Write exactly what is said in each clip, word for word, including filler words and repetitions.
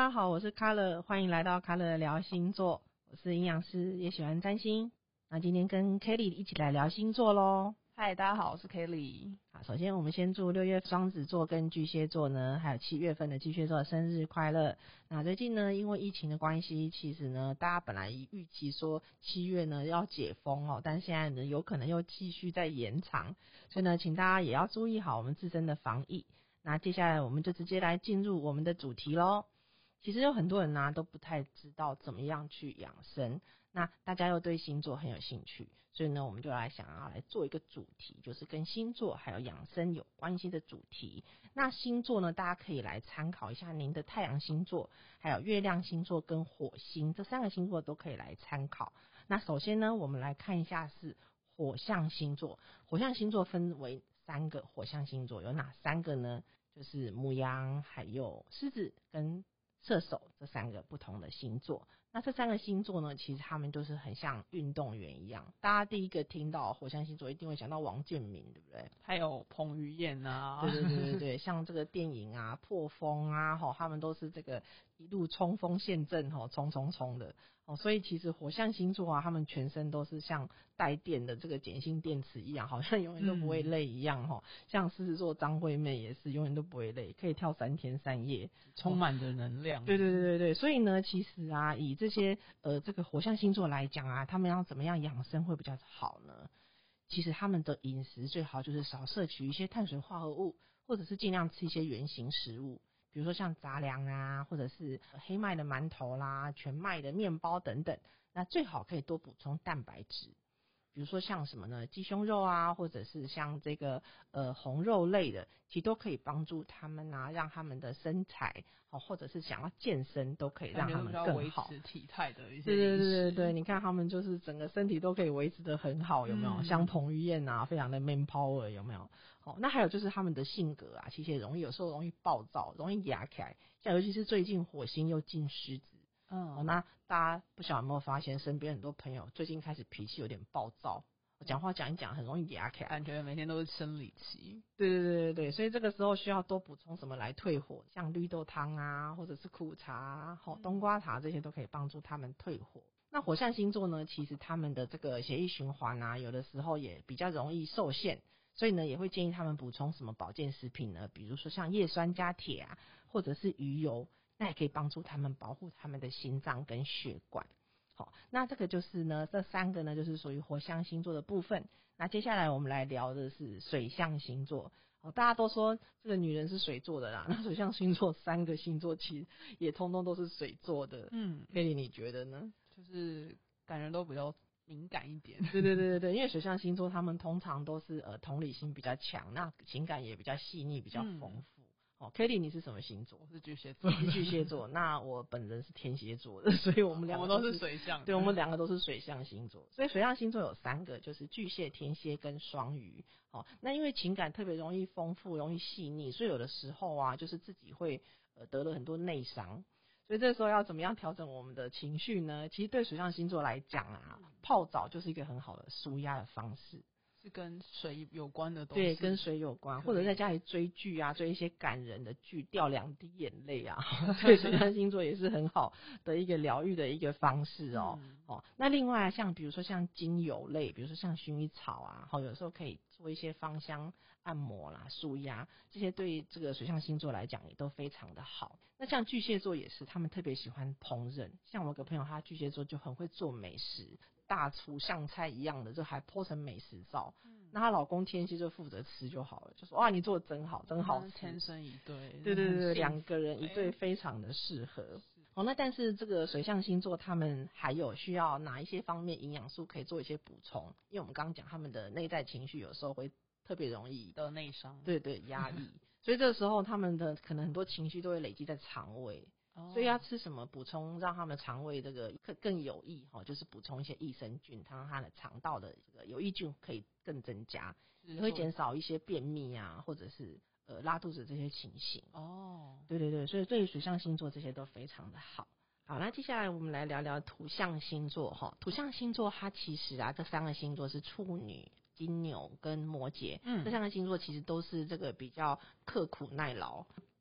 家好，我是卡乐，欢迎来到卡乐聊星座。我是营养师，也喜欢占星。那今天跟 Kelly 一起来聊星座咯。 嗨，大家好，我是 Kelly。 好，首先我们先祝六月双子座跟巨蟹座呢，还有七月份的巨蟹座生日快乐。那最近呢，因为疫情的关系，其实呢，大家本来预期说七月呢要解封哦，但现在呢有可能又继续在延长，所以呢，请大家也要注意好我们自身的防疫。那接下来我们就直接来进入我们的主题咯。其实有很多人啊都不太知道怎么样去养生，那大家又对星座很有兴趣，所以呢我们就来想要来做一个主题，就是跟星座还有养生有关系的主题。那星座呢，大家可以来参考一下您的太阳星座，还有月亮星座跟火星，这三个星座都可以来参考。那首先呢，我们来看一下是火象星座。火象星座分为三个火象星座，有哪三个呢？就是牡羊、还有狮子跟射手这三个不同的星座。那这三个星座呢，其实他们都是很像运动员一样。大家第一个听到火象星座一定会想到王建民，对不对？ 还有彭于晏啊， 对对对对对，像这个电影啊破风啊，他们都是这个一路冲锋陷阵，冲冲冲的。所以其实火象星座啊，他们全身都是像带电的这个碱性电池一样，好像永远都不会累一样。嗯、像狮子座张惠妹也是永远都不会累，可以跳三天三夜， 充满着能量。 对对对对对，所以呢，其实啊，以这些呃这个火象星座来讲啊，他们要怎么样养生会比较好呢？其实他们的饮食最好就是少摄取一些碳水化合物，或者是尽量吃一些原型食物，比如说像杂粮啊，或者是黑麦的馒头啦、全麦的面包等等。那最好可以多补充蛋白质，比如说像什么呢？鸡胸肉啊，或者是像这个呃红肉类的，其实都可以帮助他们啊，让他们的身材好，或者是想要健身都可以让他们更好， 维持体态的一些。 对对对对对，你看他们就是整个身体都可以维持得很好，有没有？嗯、像彭于晏啊，非常的 man power， 有没有？哦，那还有就是他们的性格啊，其实也容易有时候容易暴躁，容易压起来，像尤其是最近火星又进狮子。嗯、哦，那大家不晓得有没有发现，身边很多朋友最近开始脾气有点暴躁，讲话讲一讲很容易压起来， 感觉每天都是生理期。 对对对对对，所以这个时候需要多补充什么来退火，像绿豆汤啊，或者是苦茶啊、哦、冬瓜茶，这些都可以帮助他们退火。那火象星座呢，其实他们的这个血液循环啊，有的时候也比较容易受限，所以呢也会建议他们补充什么保健食品呢？比如说像叶酸加铁啊，或者是鱼油，那也可以帮助他们保护他们的心脏跟血管。好，那这个就是呢，这三个呢就是属于火象星座的部分。那接下来我们来聊的是水象星座。好，大家都说这个女人是水做的啦，那水象星座三个星座其实也通通都是水做的。嗯，佩妮你觉得呢？ 就是感觉都比较敏感一点。 对对对对对，因为水象星座他们通常都是呃同理心比较强，那情感也比较细腻，比较丰富。嗯哦 ，Kelly 你是什么星座？ 我是巨蟹座。 你是巨蟹座，那我本人是天蝎座的，所以我们两个都是水象。 对，我们两个都是水象星座。所以水象星座有三个，就是巨蟹、天蝎跟双鱼。哦，那因为情感特别容易丰富、容易细腻，所以有的时候啊，就是自己会呃得了很多内伤。所以这时候要怎么样调整我们的情绪呢？其实对水象星座来讲啊，泡澡就是一个很好的抒压的方式。 是跟水有关的东西， 对，跟水有关，或者在家里追剧啊，追一些感人的剧，掉两滴眼泪啊，对水象星座也是很好的一个疗愈的一个方式哦。嗯、哦，那另外像比如说像精油类，比如说像薰衣草啊，好、哦，有时候可以做一些芳香按摩啦、舒压，这些对这个水象星座来讲也都非常的好。那像巨蟹座也是，他们特别喜欢烹饪，像我有个朋友，他巨蟹座就很会做美食。大厨像菜一样的，就还 po 成美食照。嗯、那她老公天蝎就负责吃就好了，就说哇你做的真好，真好吃， 天生一对。 对对对，两个人一对非常的适合。哦，那但是这个水象星座他们还有需要哪一些方面营养素可以做一些补充？因为我们刚刚讲他们的内在情绪有时候会特别容易得内伤， 对对，压抑，所以这个时候他们的可能很多情绪都会累积在肠胃。所以要吃什么补充，让他们肠胃这个更更有益哈，就是补充一些益生菌，让他的肠道的这个有益菌可以更增加，也会减少一些便秘啊，或者是呃拉肚子这些情形。哦，对对对，所以对于水象星座这些都非常的好。好，那接下来我们来聊聊土象星座哈。土象星座它其实啊，这三个星座是处女、金牛跟摩羯，嗯，这三个星座其实都是这个比较刻苦耐劳。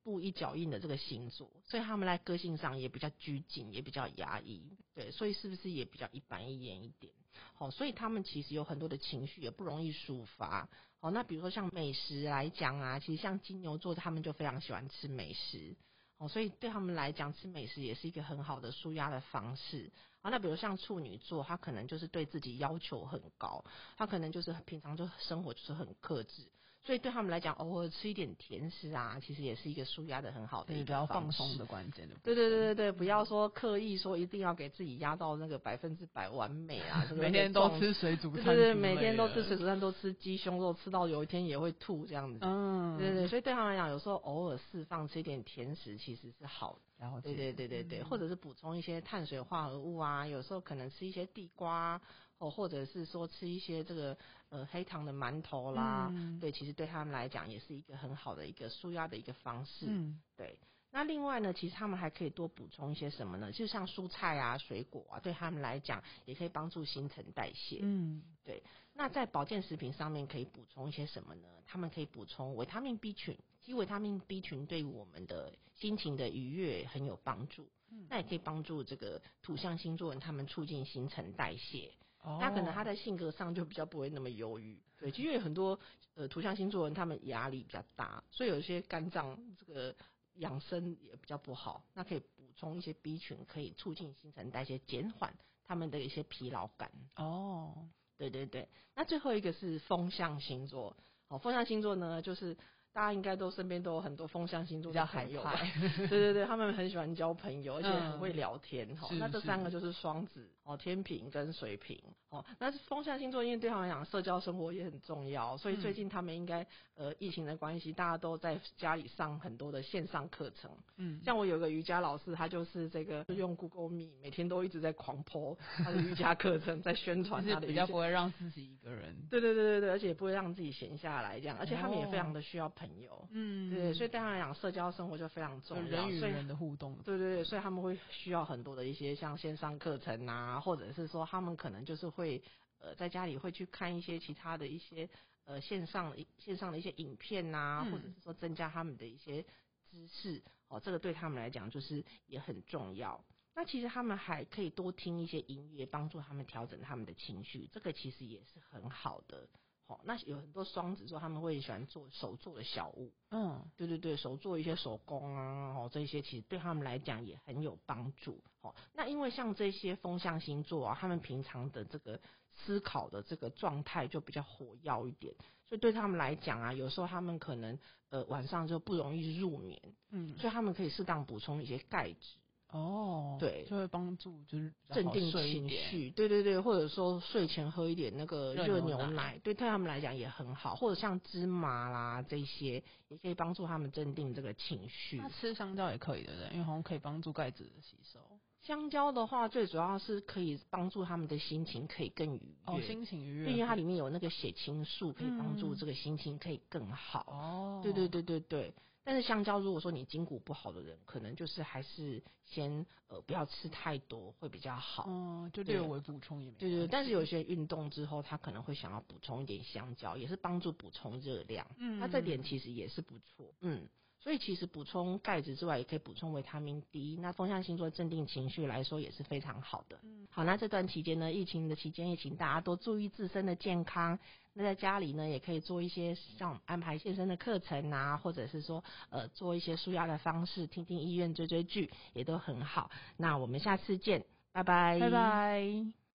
步一脚印的这个星座，所以他们在个性上也比较拘谨，也比较压抑，对，所以是不是也比较一板一眼一点？好，所以他们其实有很多的情绪也不容易抒发。好，那比如说像美食来讲啊，其实像金牛座他们就非常喜欢吃美食。哦，所以对他们来讲，吃美食也是一个很好的抒压的方式。啊，那比如像处女座，他可能就是对自己要求很高，他可能就是平常就生活就是很克制，所以对他们来讲，偶尔吃一点甜食啊，其实也是一个舒压的很好的一个比较方式放松的关键的。 对对对对对，不要说刻意说一定要给自己压到那个百分之百完美啊， 每天都吃水煮餐， 对对对，每天都吃水煮餐，都吃鸡胸肉，吃到有一天也会吐这样子。嗯，对对对，所以对他们来讲，有时候偶尔释放吃一点甜食其实是好的。对对对对对，嗯、或者是补充一些碳水化合物啊，有时候可能吃一些地瓜，哦，或者是说吃一些这个呃黑糖的馒头啦，嗯、对，其实对他们来讲也是一个很好的一个舒压的一个方式。嗯，对。那另外呢，其实他们还可以多补充一些什么呢？就像蔬菜啊、水果啊，对他们来讲也可以帮助新陈代谢。嗯，对。那在保健食品上面可以补充一些什么呢？他们可以补充维他命 B 群，其实维他命 B 群对于我们的心情的愉悦很有帮助。嗯，那也可以帮助这个土象星座人他们促进新陈代谢。哦，那可能他在性格上就比较不会那么忧郁。对，因为很多呃土象星座人他们压力比较大，所以有一些肝脏这个养生也比较不好，那可以补充一些 B 群，可以促进新陈代谢，减缓他们的一些疲劳感。哦，对对对。那最后一个是风象星座，哦，风象星座呢，就是大家应该都身边都有很多风象星座的朋友吧？对对对，他们很喜欢交朋友，而且很会聊天。哈、嗯，那这三个就是双子、哦天秤跟水瓶。哦，那风象星座因为对他们来讲，社交生活也很重要，所以最近他们应该呃疫情的关系，大家都在家里上很多的线上课程。嗯，像我有个瑜伽老师，他就是这个用 Google Meet， 每天都一直在狂 po 他的瑜伽课程，在宣传他的瑜伽， 比较不会让自己一个人。 对对对对对，而且也不会让自己闲下来这样，而且他们也非常的需要朋友。嗯，对，所以对他们来讲，社交生活就非常重要， 人与人的互动。 对对对，所以他们会需要很多的一些像线上课程啊，或者是说他们可能就是会呃在家里会去看一些其他的一些呃线上线上的一些影片啊，嗯、或者是说增加他们的一些知识哦，这个对他们来讲就是也很重要。那其实他们还可以多听一些音乐，帮助他们调整他们的情绪，这个其实也是很好的。好、哦，那有很多双子座他们会喜欢做手做的小物，嗯，对对对，手做一些手工啊，哦，这些其实对他们来讲也很有帮助。哦，那因为像这些风象星座啊，他们平常的这个思考的这个状态就比较活跃一点，所以对他们来讲啊，有时候他们可能呃晚上就不容易入眠，嗯，所以他们可以适当补充一些钙质。哦，对， 就会帮助就是镇定情绪，对对对，或者说睡前喝一点那个热牛奶，对对他们来讲也很好，或者像芝麻啦这些，也可以帮助他们镇定这个情绪。 那吃香蕉也可以的，因为好像可以帮助钙质的吸收。 香蕉的话，最主要是可以帮助他们的心情可以更愉悦， 哦，心情愉悦， 因为它里面有那个血清素，可以帮助这个心情可以更好。哦，对对对对对。但是香蕉，如果说你筋骨不好的人，可能就是还是先呃不要吃太多会比较好。 嗯，就略微补充也没。 对对，但是有些运动之后，他可能会想要补充一点香蕉，也是帮助补充热量。嗯，那这点其实也是不错。嗯。所以其实补充钙质之外，也可以补充维他命 D。那风象星座镇定情绪来说也是非常好的。嗯，好，那这段期间呢，疫情的期间也请大家多注意自身的健康。那在家里呢，也可以做一些像安排健身的课程啊，或者是说呃做一些舒压的方式，听听医院追追剧，也都很好。那我们下次见，拜拜， 拜拜。